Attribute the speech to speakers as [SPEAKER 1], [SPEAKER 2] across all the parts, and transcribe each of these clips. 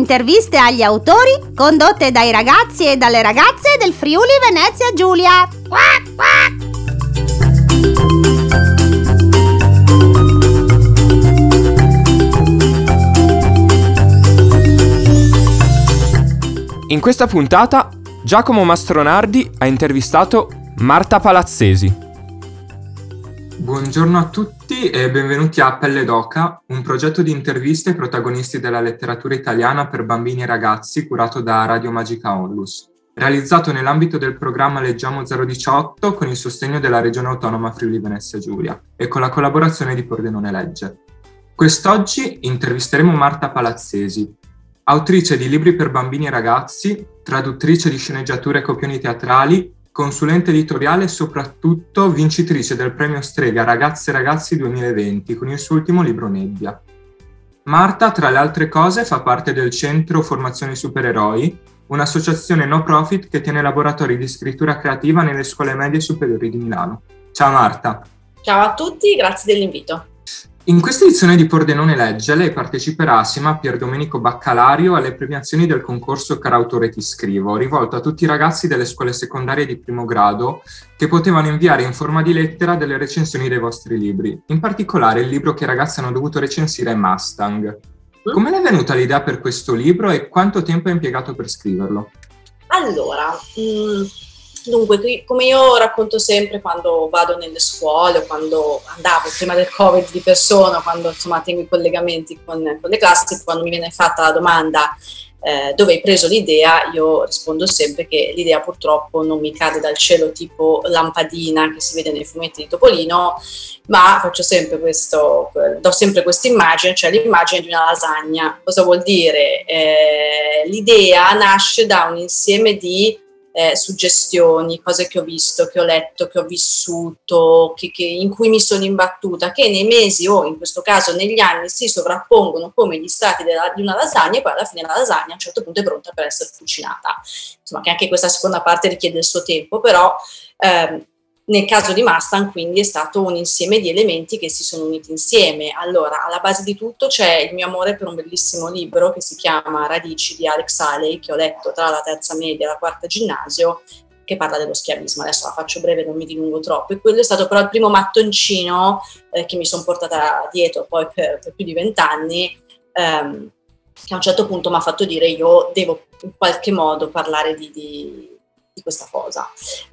[SPEAKER 1] interviste agli autori condotte dai ragazzi e dalle ragazze del Friuli Venezia Giulia. Quack, quack.
[SPEAKER 2] In questa puntata Giacomo Mastronardi ha intervistato Marta Palazzesi.
[SPEAKER 3] Buongiorno a tutti e benvenuti a Pelle d'Oca, un progetto di interviste ai protagonisti della letteratura italiana per bambini e ragazzi curato da Radio Magica Onlus, realizzato nell'ambito del programma Leggiamo 018 con il sostegno della Regione Autonoma Friuli Venezia Giulia e con la collaborazione di Pordenone Legge. Quest'oggi intervisteremo Marta Palazzesi, autrice di libri per bambini e ragazzi, traduttrice di sceneggiature e copioni teatrali, consulente editoriale e soprattutto vincitrice del premio Strega Ragazze e Ragazzi 2020 con il suo ultimo libro Nebbia. Marta, tra le altre cose, fa parte del Centro Formazione Supereroi, un'associazione no profit che tiene laboratori di scrittura creativa nelle scuole medie superiori di Milano. Ciao Marta.
[SPEAKER 4] Ciao a tutti, grazie dell'invito.
[SPEAKER 3] In questa edizione di Pordenone Legge lei parteciperà assieme a Pierdomenico Baccalario alle premiazioni del concorso Carautore Ti Scrivo, rivolto a tutti i ragazzi delle scuole secondarie di primo grado che potevano inviare in forma di lettera delle recensioni dei vostri libri. In particolare il libro che i ragazzi hanno dovuto recensire è Mustang. Come le è venuta l'idea per questo libro e quanto tempo ha impiegato per scriverlo?
[SPEAKER 4] Allora, dunque, come io racconto sempre quando vado nelle scuole, quando andavo prima del Covid di persona, quando insomma tengo i collegamenti con le classi, quando mi viene fatta la domanda dove hai preso l'idea, io rispondo sempre che l'idea purtroppo non mi cade dal cielo tipo lampadina che si vede nei fumetti di Topolino, ma faccio sempre do sempre questa immagine, cioè l'immagine di una lasagna. Cosa vuol dire? L'idea nasce da un insieme di suggestioni, cose che ho visto, che ho letto, che ho vissuto, in cui mi sono imbattuta, che nei mesi o in questo caso negli anni si sovrappongono come gli strati di una lasagna e poi alla fine la lasagna a un certo punto è pronta per essere cucinata. Insomma, che anche questa seconda parte richiede il suo tempo, però nel caso di Mustang quindi è stato un insieme di elementi che si sono uniti insieme. Allora, alla base di tutto c'è il mio amore per un bellissimo libro che si chiama Radici di Alex Haley, che ho letto tra la terza media e la quarta ginnasio, che parla dello schiavismo. Adesso la faccio breve, non mi dilungo troppo. E quello è stato però il primo mattoncino che mi sono portata dietro poi per più di 20 anni, che a un certo punto mi ha fatto dire io devo in qualche modo parlare di questa cosa.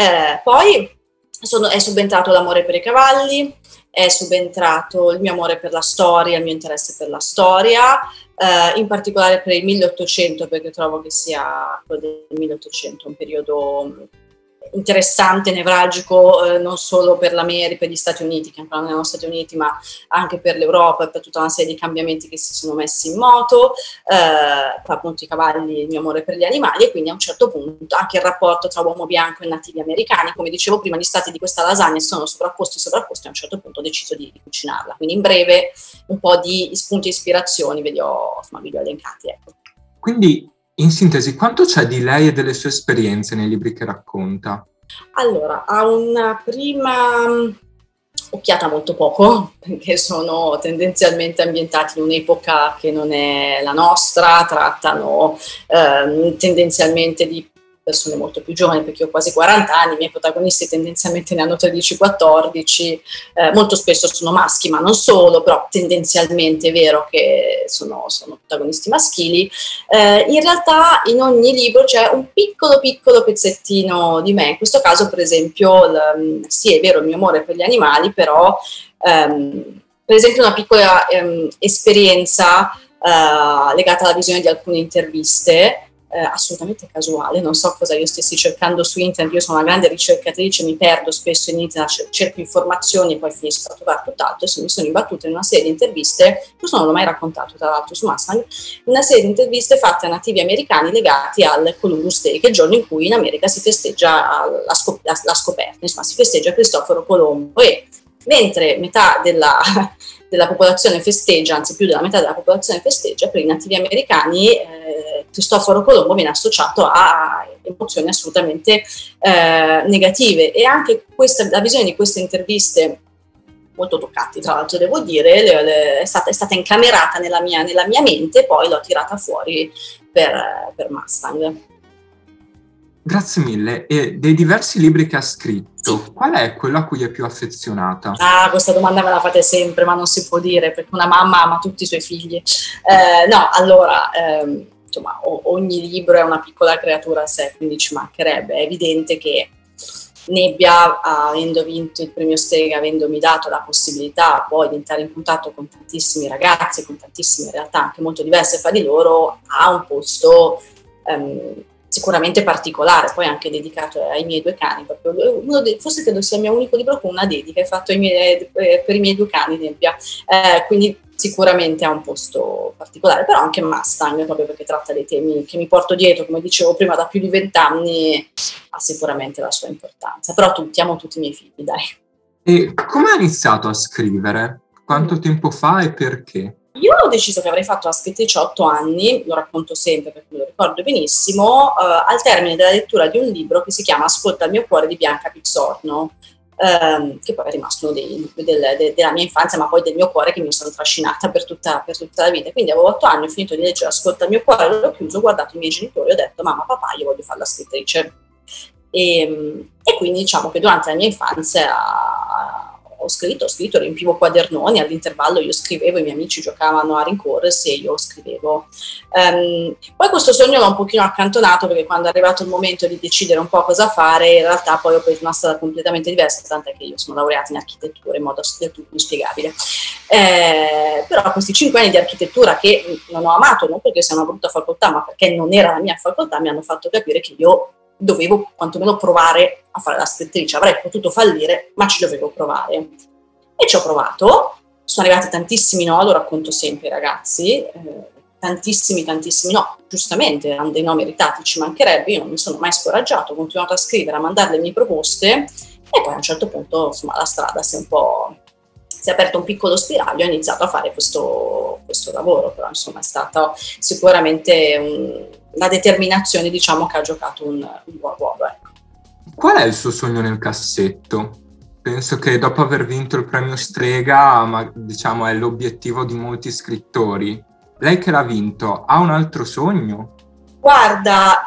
[SPEAKER 4] Poi è subentrato l'amore per i cavalli, è subentrato il mio amore per la storia, il mio interesse per la storia, in particolare per il 1800, perché trovo che sia quello del 1800 un periodo interessante, nevralgico, non solo per l'America, per gli Stati Uniti, che ancora non erano Stati Uniti, ma anche per l'Europa e per tutta una serie di cambiamenti che si sono messi in moto, appunto i cavalli, il mio amore per gli animali, e quindi a un certo punto anche il rapporto tra uomo bianco e nativi americani. Come dicevo prima, gli stati di questa lasagna sono sovrapposti, e a un certo punto ho deciso di cucinarla. Quindi in breve un po' di spunti e ispirazioni vi ho elencati. Ecco.
[SPEAKER 3] Quindi, in sintesi, quanto c'è di lei e delle sue esperienze nei libri che racconta?
[SPEAKER 4] Allora, a una prima occhiata molto poco, perché sono tendenzialmente ambientati in un'epoca che non è la nostra, trattano tendenzialmente di persone molto più giovani, perché ho quasi 40 anni, i miei protagonisti tendenzialmente ne hanno 13-14, molto spesso sono maschi, ma non solo, però tendenzialmente è vero che sono protagonisti maschili. In realtà in ogni libro c'è un piccolo pezzettino di me, in questo caso per esempio, sì è vero il mio amore per gli animali, però per esempio una piccola esperienza legata alla visione di alcune interviste, assolutamente casuale, non so cosa io stessi cercando su internet, io sono una grande ricercatrice, mi perdo spesso in internet, cerco informazioni e poi finisco a trovare tutt'altro, e mi sono imbattuta in una serie di interviste, questo non l'ho mai raccontato tra l'altro su Mustang, una serie di interviste fatte a nativi americani legati al Columbus Day, che è il giorno in cui in America si festeggia la scoperta, insomma si festeggia Cristoforo Colombo, e mentre metà della popolazione festeggia, anzi più della metà della popolazione festeggia, per i nativi americani Cristoforo Colombo viene associato a emozioni assolutamente negative, e anche la visione di queste interviste molto toccati, tra l'altro devo dire, è stata incamerata nella mia mente, poi l'ho tirata fuori per Mustang.
[SPEAKER 3] Grazie mille. E dei diversi libri che ha scritto, qual è quello a cui è più affezionata?
[SPEAKER 4] Questa domanda me la fate sempre, ma non si può dire, perché una mamma ama tutti i suoi figli. No, allora, insomma, ogni libro è una piccola creatura a sé, quindi ci mancherebbe. È evidente che Nebbia, avendo vinto il premio Strega, avendomi dato la possibilità poi di entrare in contatto con tantissimi ragazzi, con tantissime realtà anche molto diverse fra di loro, ha un posto sicuramente particolare, poi anche dedicato ai miei due cani. Forse credo sia il mio unico libro con una dedica fatto per i miei due cani, Nebbia. Quindi sicuramente ha un posto particolare, però anche Mustang, proprio perché tratta dei temi che mi porto dietro, come dicevo prima, da più di 20 anni, ha sicuramente la sua importanza. Però amo tutti i miei figli, dai.
[SPEAKER 3] E come ha iniziato a scrivere? Quanto tempo fa e perché?
[SPEAKER 4] Io ho deciso che avrei fatto la scrittrice a 8 anni, lo racconto sempre perché me lo ricordo benissimo, al termine della lettura di un libro che si chiama Ascolta il mio cuore di Bianca Pizzorno, che poi è rimasto uno della mia infanzia, ma poi del mio cuore, che mi sono trascinata per tutta la vita. Quindi avevo 8 anni, ho finito di leggere Ascolta il mio cuore, l'ho chiuso, ho guardato i miei genitori e ho detto: mamma, papà, io voglio fare la scrittrice. E quindi diciamo che durante la mia infanzia ho scritto, riempivo quadernoni, all'intervallo io scrivevo, i miei amici giocavano a rincorrersi e io scrivevo. Poi questo sogno l'ho un pochino accantonato, perché quando è arrivato il momento di decidere un po' cosa fare, in realtà poi ho preso una strada completamente diversa, tant'è che io sono laureata in architettura in modo del tutto inspiegabile. Però questi 5 anni di architettura, che non ho amato, non perché sia una brutta facoltà, ma perché non era la mia facoltà, mi hanno fatto capire che io dovevo quantomeno provare a fare la scrittrice. Avrei potuto fallire, ma ci dovevo provare. E ci ho provato. Sono arrivati tantissimi no, lo racconto sempre ai ragazzi, tantissimi no, giustamente erano dei no meritati, ci mancherebbe, io non mi sono mai scoraggiato, ho continuato a scrivere, a mandare le mie proposte, e poi a un certo punto, insomma, la strada si è aperto un piccolo spiraglio e ho iniziato a fare questo lavoro, però insomma è stata sicuramente la determinazione, diciamo, che ha giocato un buon ruolo. Ecco.
[SPEAKER 3] Qual è il suo sogno nel cassetto? Penso che dopo aver vinto il premio Strega, diciamo, è l'obiettivo di molti scrittori. Lei che l'ha vinto, ha un altro sogno?
[SPEAKER 4] Guarda,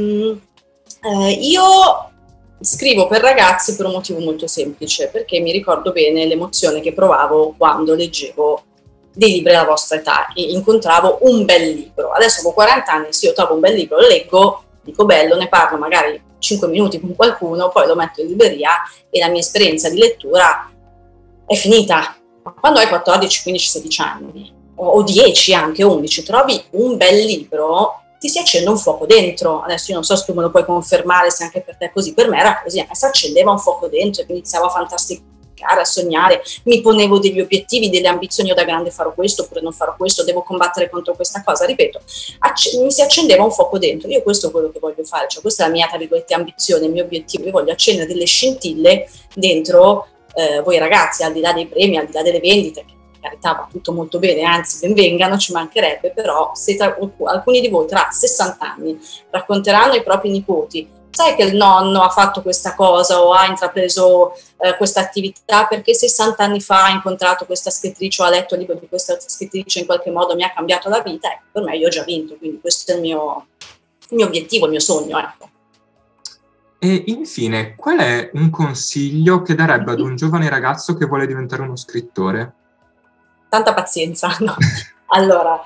[SPEAKER 4] io scrivo per ragazzi per un motivo molto semplice, perché mi ricordo bene l'emozione che provavo quando leggevo dei libri alla vostra età e incontravo un bel libro. Adesso avevo 40 anni, se io trovo un bel libro, lo leggo, dico bello, ne parlo magari 5 minuti con qualcuno, poi lo metto in libreria e la mia esperienza di lettura è finita. Ma quando hai 14, 15, 16 anni, o 10 anche, 11, trovi un bel libro, ti si accende un fuoco dentro. Adesso io non so se tu me lo puoi confermare, se anche per te è così, per me era così, a me si accendeva un fuoco dentro e iniziavo a fantasticare, a sognare, mi ponevo degli obiettivi, delle ambizioni: io da grande farò questo oppure non farò questo, devo combattere contro questa cosa, ripeto, mi si accendeva un fuoco dentro. Io questo è quello che voglio fare, cioè questa è la mia, tra virgolette, ambizione, il mio obiettivo. Io voglio accendere delle scintille dentro voi ragazzi, al di là dei premi, al di là delle vendite, che per carità va tutto molto bene, anzi benvengano, ci mancherebbe, però se alcuni di voi tra 60 anni racconteranno ai propri nipoti: sai che il nonno ha fatto questa cosa o ha intrapreso questa attività perché 60 anni fa ha incontrato questa scrittrice o ha letto il libro di questa scrittrice, in qualche modo mi ha cambiato la vita, ecco, per me io ho già vinto, quindi questo è il mio obiettivo, il mio sogno, ecco.
[SPEAKER 3] E infine, qual è un consiglio che darebbe ad un giovane ragazzo che vuole diventare uno scrittore?
[SPEAKER 4] Tanta pazienza, no? Allora,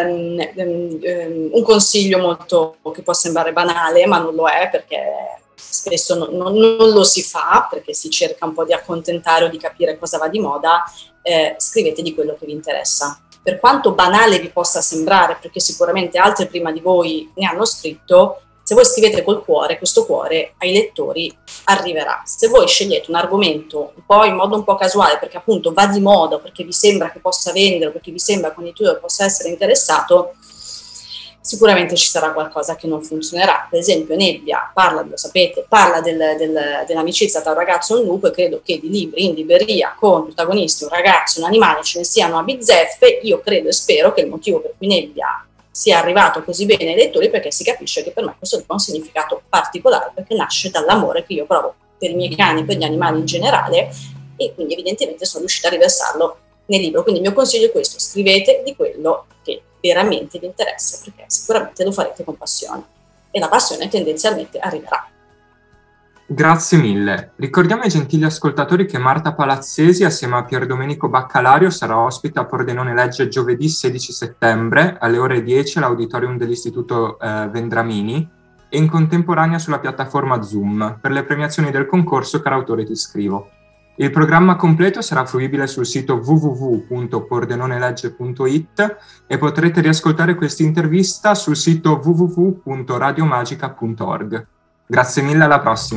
[SPEAKER 4] un consiglio molto che può sembrare banale, ma non lo è, perché spesso non lo si fa, perché si cerca un po' di accontentare o di capire cosa va di moda. Scrivete di quello che vi interessa. Per quanto banale vi possa sembrare, perché sicuramente altri prima di voi ne hanno scritto, se voi scrivete col cuore, questo cuore ai lettori arriverà. Se voi scegliete un argomento un po' in modo un po' casuale, perché appunto va di moda, perché vi sembra che possa vendere, perché vi sembra che un editore possa essere interessato, sicuramente ci sarà qualcosa che non funzionerà. Per esempio Nebbia parla, lo sapete, parla dell'amicizia tra un ragazzo e un lupo, e credo che di libri in libreria con protagonisti un ragazzo e un animale ce ne siano a bizzeffe. Io credo e spero che il motivo per cui Nebbia sia arrivato così bene ai lettori, perché si capisce che per me questo ha un significato particolare, perché nasce dall'amore che io provo per i miei cani, per gli animali in generale, e quindi evidentemente sono riuscita a riversarlo nel libro. Quindi il mio consiglio è questo: scrivete di quello che veramente vi interessa, perché sicuramente lo farete con passione e la passione tendenzialmente arriverà.
[SPEAKER 3] Grazie mille. Ricordiamo ai gentili ascoltatori che Marta Palazzesi assieme a Pierdomenico Baccalario sarà ospite a Pordenone Legge giovedì 16 settembre alle ore 10 all'auditorium dell'Istituto Vendramini e in contemporanea sulla piattaforma Zoom per le premiazioni del concorso Carautore Ti Scrivo. Il programma completo sarà fruibile sul sito www.pordenonelegge.it e potrete riascoltare questa intervista sul sito www.radiomagica.org. Grazie mille, alla prossima.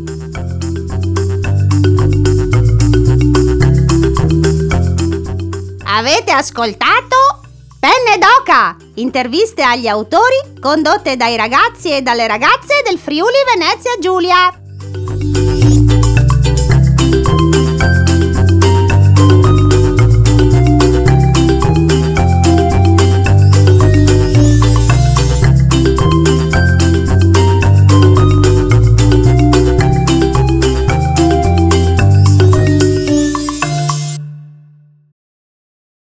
[SPEAKER 1] Avete ascoltato Penne d'Oca, interviste agli autori condotte dai ragazzi e dalle ragazze del Friuli Venezia Giulia.